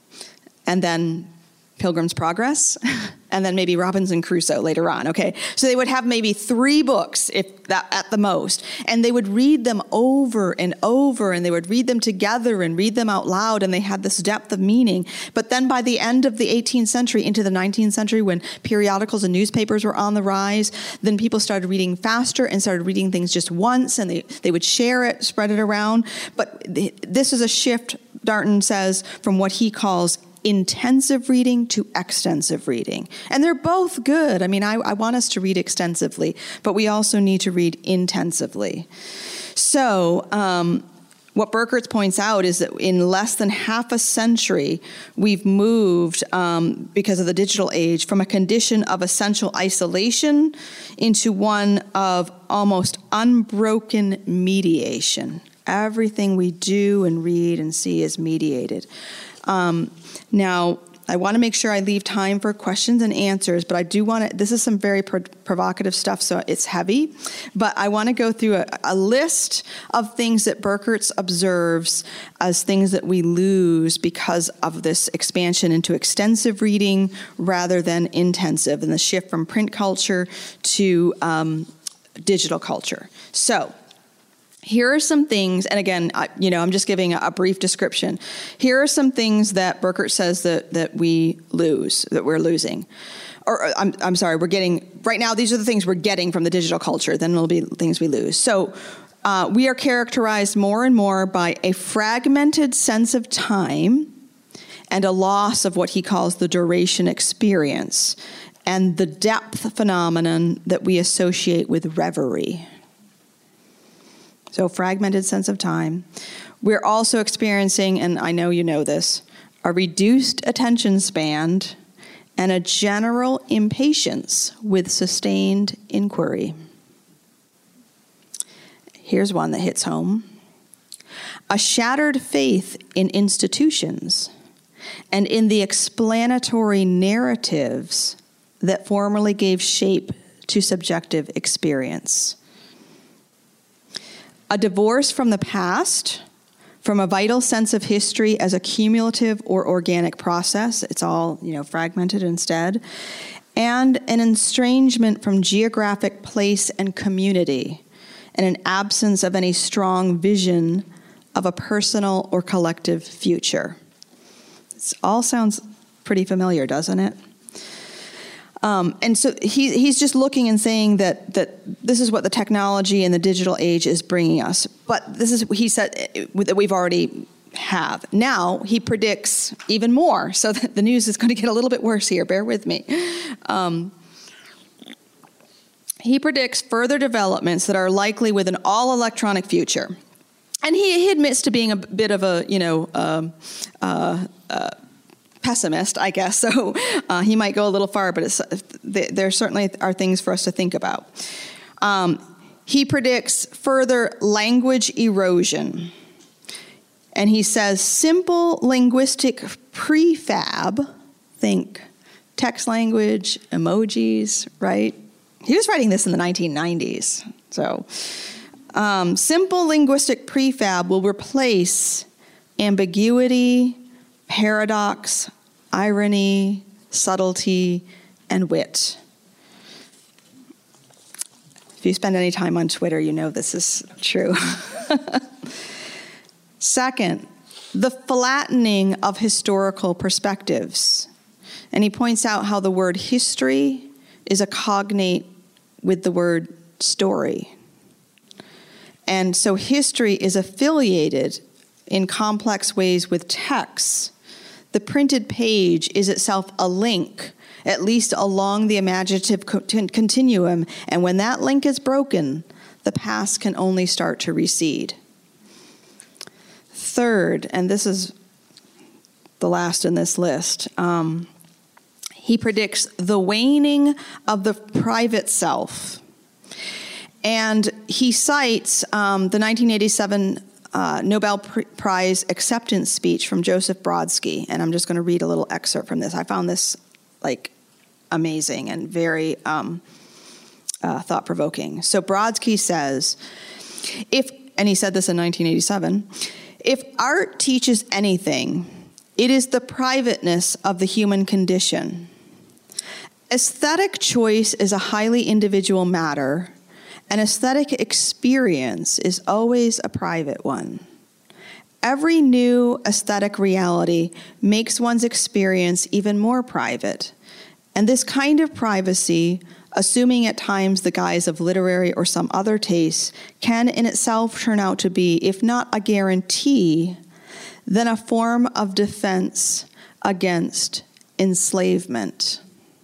and then Pilgrim's Progress, and then maybe Robinson Crusoe later on, okay? So they would have maybe 3 books, if that at the most, and they would read them over and over, and they would read them together and read them out loud, and they had this depth of meaning. But then by the end of the 18th century into the 19th century, when periodicals and newspapers were on the rise, then people started reading faster and started reading things just once, and they would share it, spread it around. But this is a shift, Darnton says, from what he calls intensive reading to extensive reading. And they're both good. I mean, I want us to read extensively, but we also need to read intensively. So what Birkert points out is that in less than half a century, we've moved, because of the digital age, from a condition of essential isolation into one of almost unbroken mediation. Everything we do and read and see is mediated. Now, I want to make sure I leave time for questions and answers, but I do want to, this is some very provocative stuff, so it's heavy, but I want to go through a list of things that Burkertz observes as things that we lose because of this expansion into extensive reading rather than intensive, and the shift from print culture to digital culture. So, here are some things, and again, I'm just giving a brief description. Here are some things that Burkert says that we lose, that we're losing. Or I'm sorry, we're getting, right now, these are the things we're getting from the digital culture, then it'll be things we lose. So we are characterized more and more by a fragmented sense of time and a loss of what he calls the duration experience and the depth phenomenon that we associate with reverie. So fragmented sense of time. We're also experiencing, and I know you know this, a reduced attention span and a general impatience with sustained inquiry. Here's one that hits home. A shattered faith in institutions and in the explanatory narratives that formerly gave shape to subjective experience. A divorce from the past, from a vital sense of history as a cumulative or organic process. It's all, fragmented instead. And an estrangement from geographic place and community, and an absence of any strong vision of a personal or collective future. It all sounds pretty familiar, doesn't it? And so he's just looking and saying that this is what the technology and the digital age is bringing us. But this is, he said, that we've already have. Now he predicts even more. So the news is going to get a little bit worse here. Bear with me. He predicts further developments that are likely with an all-electronic future. And he admits to being a bit of a, pessimist, I guess. So he might go a little far, but there certainly are things for us to think about. He predicts further language erosion. And he says simple linguistic prefab, think text language, emojis, right? He was writing this in the 1990s. So simple linguistic prefab will replace ambiguity, paradox, irony, subtlety, and wit. If you spend any time on Twitter, you know this is true. Second, the flattening of historical perspectives. And he points out how the word history is a cognate with the word story. And so history is affiliated in complex ways with texts. The printed page is itself a link, at least along the imaginative continuum, and when that link is broken, the past can only start to recede. Third, and this is the last in this list, he predicts the waning of the private self. And he cites the 1987 Nobel Prize acceptance speech from Joseph Brodsky, and I'm just going to read a little excerpt from this. I found this amazing and very thought-provoking. So Brodsky says, and he said this in 1987, if art teaches anything, it is the privateness of the human condition. Aesthetic choice is a highly individual matter. An aesthetic experience is always a private one. Every new aesthetic reality makes one's experience even more private. And this kind of privacy, assuming at times the guise of literary or some other taste, can in itself turn out to be, if not a guarantee, then a form of defense against enslavement.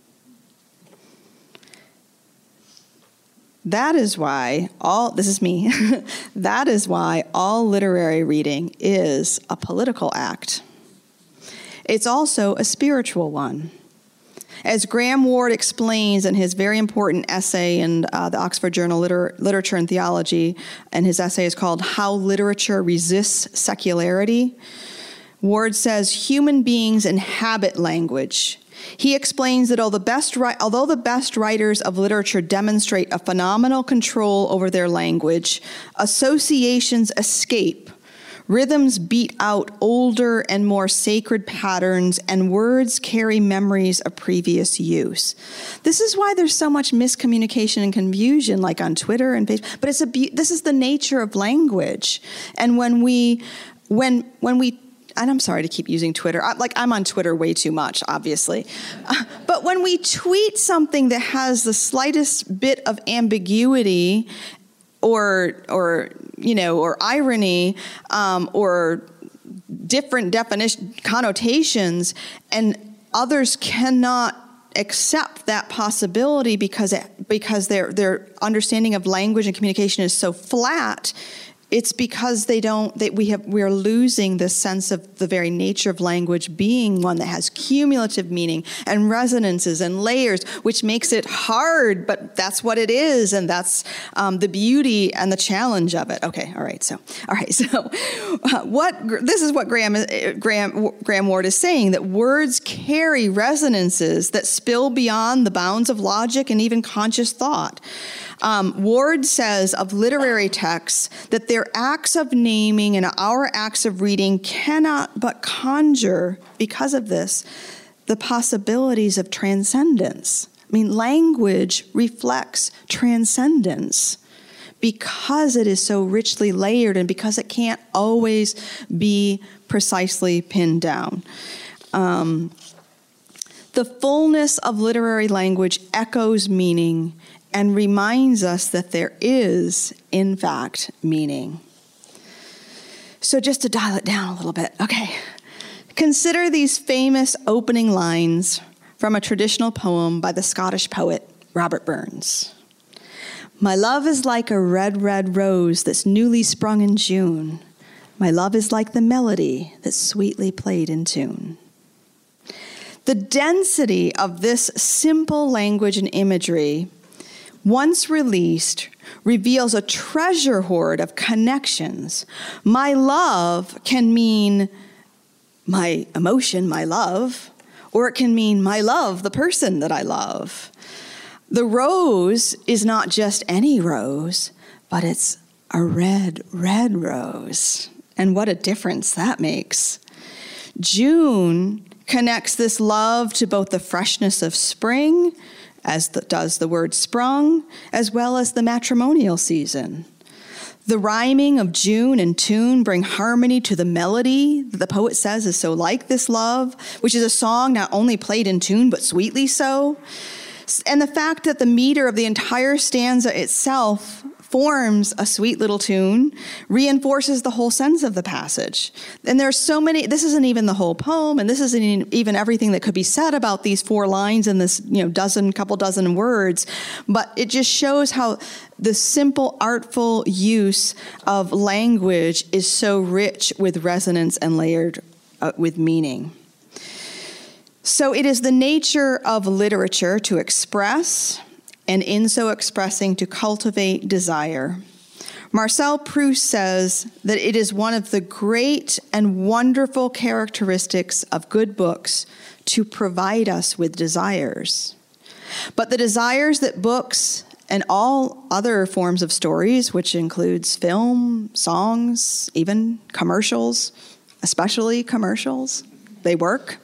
That is why that is why all literary reading is a political act. It's also a spiritual one. As Graham Ward explains in his very important essay in the Oxford Journal Literature and Theology, and his essay is called How Literature Resists Secularity, Ward says, human beings inhabit language. He explains that although the best writers of literature demonstrate a phenomenal control over their language, associations escape, rhythms beat out older and more sacred patterns, and words carry memories of previous use. This is why there's so much miscommunication and confusion, like on Twitter and Facebook. But this is the nature of language. And when we and I'm sorry to keep using Twitter. I'm on Twitter way too much, obviously. But when we tweet something that has the slightest bit of ambiguity or irony, or different connotations, and others cannot accept that possibility because their understanding of language and communication is so flat, it's because we are losing the sense of the very nature of language being one that has cumulative meaning and resonances and layers, which makes it hard, but that's what it is, and that's the beauty and the challenge of it. Okay, all right. So this is what Graham Ward is saying, that words carry resonances that spill beyond the bounds of logic and even conscious thought. Ward says of literary texts that their acts of naming and our acts of reading cannot but conjure, because of this, the possibilities of transcendence. I mean, language reflects transcendence because it is so richly layered and because it can't always be precisely pinned down. The fullness of literary language echoes meaning and reminds us that there is, in fact, meaning. So just to dial it down a little bit, okay. Consider these famous opening lines from a traditional poem by the Scottish poet Robert Burns. My love is like a red, red rose that's newly sprung in June. My love is like the melody that's sweetly played in tune. The density of this simple language and imagery, once released, reveals a treasure hoard of connections. My love can mean my emotion, my love, or it can mean my love, the person that I love. The rose is not just any rose, but it's a red, red rose. And what a difference that makes. June connects this love to both the freshness of spring, as does the word sprung, as well as the matrimonial season. The rhyming of June and tune bring harmony to the melody that the poet says is so like this love, which is a song not only played in tune, but sweetly so. And the fact that the meter of the entire stanza itself forms a sweet little tune reinforces the whole sense of the passage. And there's so many, this isn't even the whole poem, and this isn't even everything that could be said about these 4 lines and this, couple dozen words, but it just shows how the simple, artful use of language is so rich with resonance and layered with meaning. So it is the nature of literature to express, and in so expressing, to cultivate desire. Marcel Proust says that it is one of the great and wonderful characteristics of good books to provide us with desires. But the desires that books and all other forms of stories, which includes film, songs, even commercials, especially commercials, they work,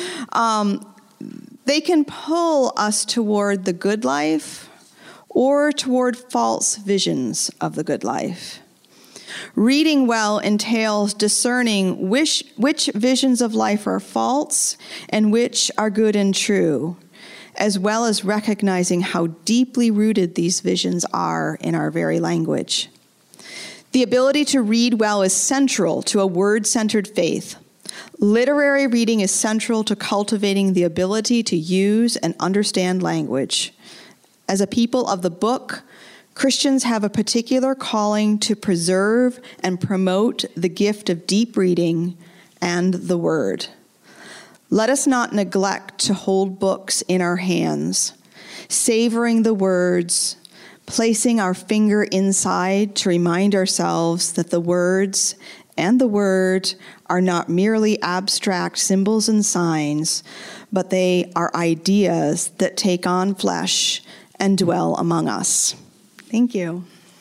they can pull us toward the good life or toward false visions of the good life. Reading well entails discerning which visions of life are false and which are good and true, as well as recognizing how deeply rooted these visions are in our very language. The ability to read well is central to a word-centered faith. Literary reading is central to cultivating the ability to use and understand language. As a people of the book, Christians have a particular calling to preserve and promote the gift of deep reading and the word. Let us not neglect to hold books in our hands, savoring the words, placing our finger inside to remind ourselves that the words and the word are not merely abstract symbols and signs, but they are ideas that take on flesh and dwell among us. Thank you.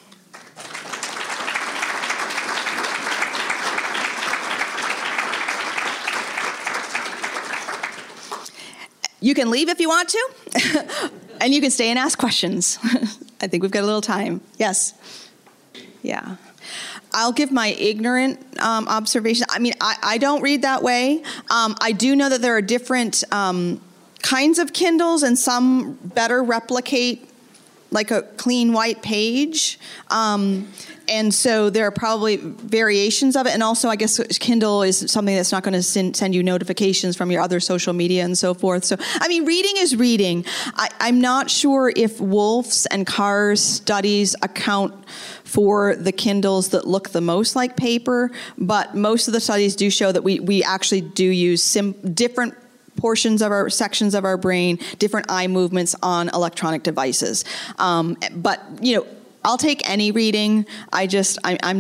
You can leave if you want to, and you can stay and ask questions. I think we've got a little time. Yes. Yeah. I'll give my ignorant observation. I mean, I don't read that way. I do know that there are different kinds of Kindles, and some better replicate like a clean white page. And so there are probably variations of it. And also, I guess Kindle is something that's not going to send you notifications from your other social media and so forth. So, I mean, reading is reading. I'm not sure if Wolf's and Carr's studies account for the Kindles that look the most like paper, but most of the studies do show that we actually do use different portions of our sections of our brain, different eye movements on electronic devices. But, you know, I'll take any reading. I just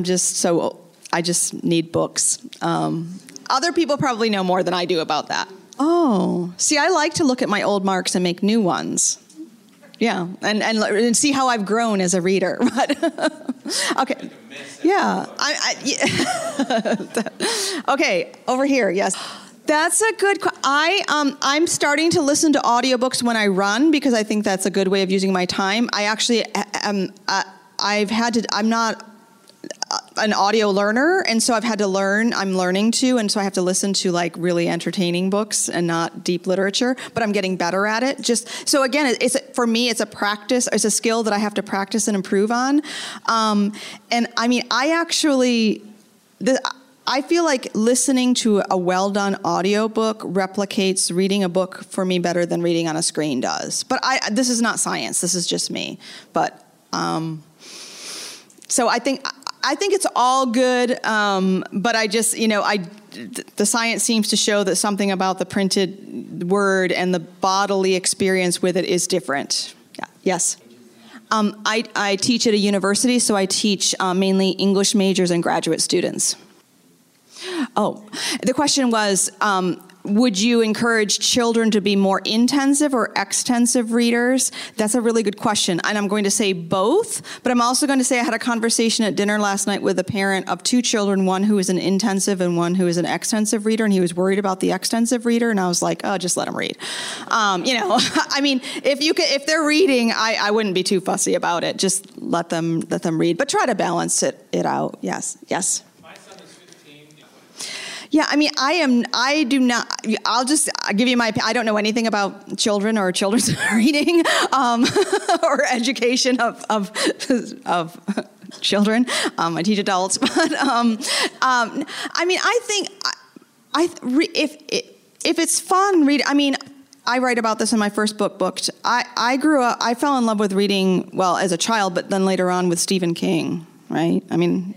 need books. Other people probably know more than I do about that. Oh, see, I like to look at my old marks and make new ones. Yeah, and see how I've grown as a reader. Okay, yeah. Okay, over here. Yes. That's a good question. I'm starting to listen to audiobooks when I run because I think that's a good way of using my time. I actually I'm not an audio learner, and so I've had to learn. I'm learning to, and so I have to listen to like really entertaining books and not deep literature. But I'm getting better at it. Just so again, for me, it's a practice. It's a skill that I have to practice and improve on. And I mean, I feel like listening to a well-done audiobook replicates reading a book for me better than reading on a screen does. But this is not science. This is just me. But so I think it's all good. But I just, the science seems to show that something about the printed word and the bodily experience with it is different. Yeah. Yes. I teach at a university, so I teach mainly English majors and graduate students. Oh, the question was, would you encourage children to be more intensive or extensive readers? That's a really good question. And I'm going to say both, but I'm also going to say I had a conversation at dinner last night with a parent of two children, one who is an intensive and one who is an extensive reader, and he was worried about the extensive reader, and I was like, oh, just let them read. I mean, if they're reading, I wouldn't be too fussy about it. Just let them read, but try to balance it out. Yes. Yeah, I mean, I'll give you my opinion. I don't know anything about children or children's reading or education of children. I teach adults. But, I mean, I think if it's fun, read. I mean, I write about this in my first book, Booked. I grew up, I fell in love with reading, well, as a child, but then later on with Stephen King, right? I mean,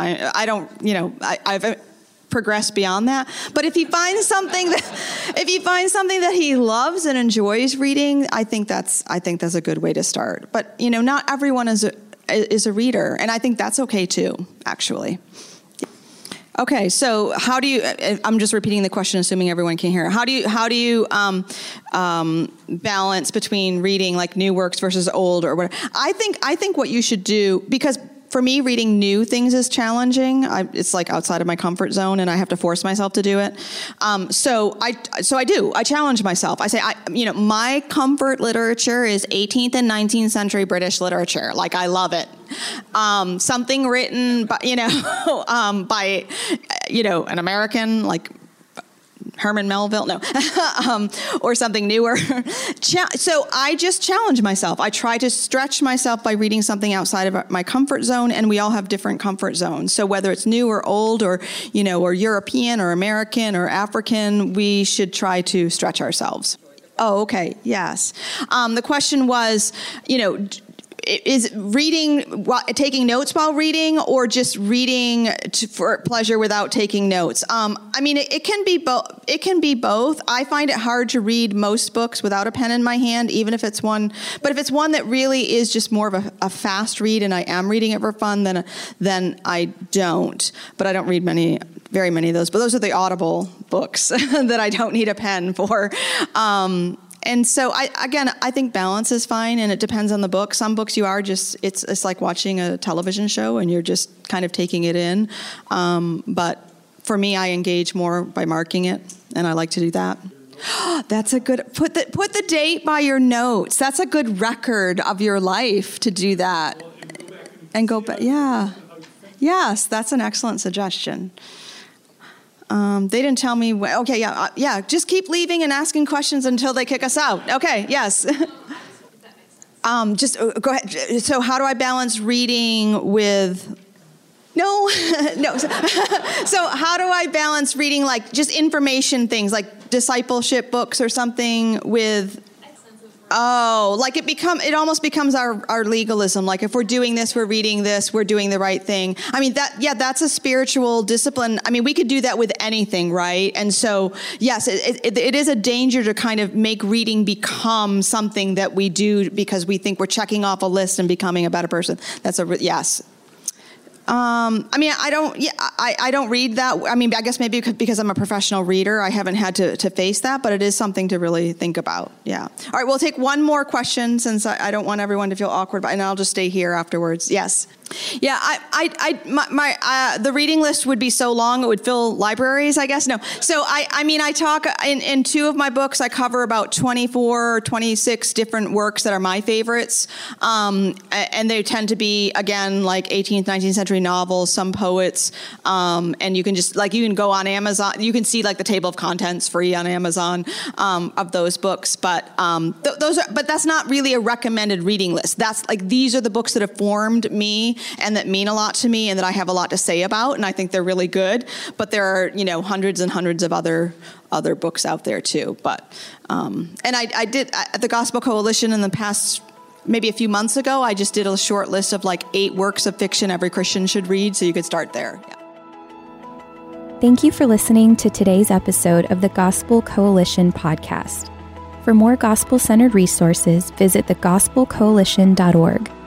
I've progress beyond that. But if he finds something that he loves and enjoys reading, I think that's a good way to start. But not everyone is a reader, and I think that's okay too, actually. Okay, so how do you? I'm just repeating the question, assuming everyone can hear. How do you balance between reading like new works versus old or whatever? I think what you should do, because for me, reading new things is challenging. It's like outside of my comfort zone, and I have to force myself to do it. So I do. I challenge myself. I say, my comfort literature is 18th and 19th century British literature. Like, I love it. Something written by, by an American, like Herman Melville, no, or something newer. So I just challenge myself. I try to stretch myself by reading something outside of my comfort zone, and we all have different comfort zones. So whether it's new or old or, or European or American or African, we should try to stretch ourselves. Oh, okay. Yes. The question was, is reading, taking notes while reading, or just reading for pleasure without taking notes? I mean, it can be both. It can be both. I find it hard to read most books without a pen in my hand, even if it's one. But if it's one that really is just more of a fast read, and I am reading it for fun, then I don't. But I don't read many very many of those, but those are the Audible books that I don't need a pen for. And so I think balance is fine, and it depends on the book. Some books you are just, it's like watching a television show and you're just kind of taking it in. But for me, I engage more by marking it, and I like to do that. That's a good, put the date by your notes. That's a good record of your life to do that. And go back, yeah. Yes, that's an excellent suggestion. They didn't tell me. Okay, yeah. Just keep leaving and asking questions until they kick us out. Okay, yes. Just go ahead. So, how do I balance reading with? No. So, how do I balance reading like just information things like discipleship books or something with? Oh, like it almost becomes our legalism. Like if we're doing this, we're reading this, we're doing the right thing. I mean, that's a spiritual discipline. I mean, we could do that with anything, right? And so, yes, it is a danger to kind of make reading become something that we do because we think we're checking off a list and becoming a better person. That's yes. I mean, I don't read that. I mean, I guess maybe because I'm a professional reader, I haven't had to face that, but it is something to really think about. Yeah. All right, we'll take one more question since I don't want everyone to feel awkward, and I'll just stay here afterwards. Yes. Yeah, the reading list would be so long it would fill libraries, I guess. No. So I talk in two of my books, I cover about 24 or 26 different works that are my favorites. And they tend to be, again, like 18th, 19th century novels, some poets. And you can just, like, you can go on Amazon, you can see like the table of contents free on Amazon, of those books. But, but that's not really a recommended reading list. That's like, these are the books that have formed me and that mean a lot to me and that I have a lot to say about, and I think they're really good. But there are, hundreds and hundreds of other books out there too. But and I did at the Gospel Coalition in the past, maybe a few months ago, I just did a short list of like 8 works of fiction every Christian should read, so you could start there. Yeah. Thank you for listening to today's episode of the Gospel Coalition podcast. For more gospel-centered resources, visit thegospelcoalition.org.